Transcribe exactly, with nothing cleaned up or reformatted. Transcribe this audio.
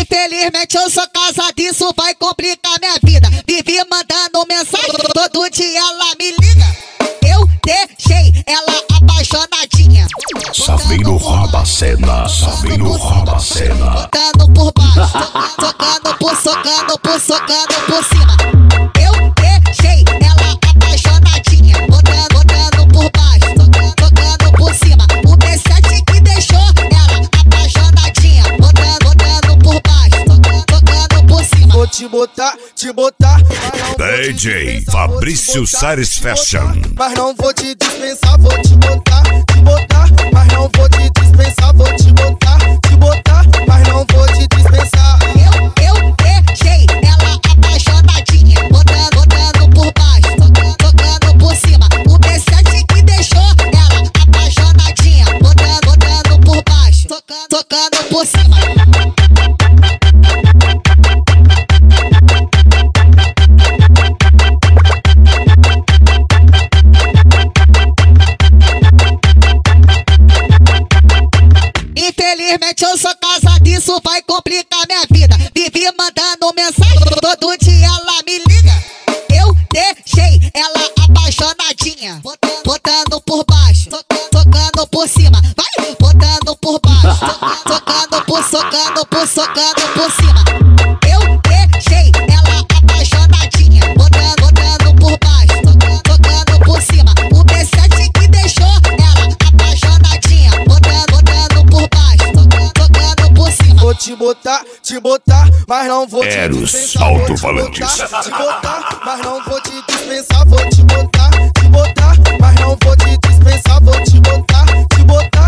Infelizmente eu sou casado, isso vai complicar minha vida. Vivi mandando mensagem, todo dia ela me liga. Eu deixei ela apaixonadinha. Saveiro Rabacena, Saveiro Rabacena. Tocando por baixo, tocando por, socando por, socando por cima. Eu deixei ela apaixonadinha. Botando, botando por baixo, tocando, tocando por cima. O B sete que deixou ela apaixonadinha. Botando, botando por baixo, tocando, tocando por cima. Vou te botar, te botar. D J Fabrício Sares Fashion. Mas não vou te dispensar, vou te botar, te botar. Mas não vou te dispensar, vou te botar, te botar. Mas não vou te dispensar. Eu, eu deixei ela apaixonadinha. Botando, botando por baixo, tocando, tocando por cima. O B sete que deixou ela apaixonadinha. Botando, botando por baixo, tocando, tocando por cima. Infelizmente eu sou casado, isso vai complicar minha vida. Vivi mandando mensagem, todo dia ela me liga. Eu deixei ela apaixonadinha. Botando, botando por baixo, tocando, tocando por cima. Vai botando por baixo, tocando, tocando por, socando por, socando por cima. Eu deixei ela apaixonadinha. Botando, botando por baixo, tocando, tocando por cima. O B sete que deixou ela apaixonadinha. Botando, botando por baixo, tocando, tocando por cima. Vou te botar, te botar, mas não vou te Eros dispensar. Vou te Alto-Falantes. botar, te botar, mas não vou te dispensar. Vou te botar, te botar, mas não vou te dispensar. Vou te botar, te botar.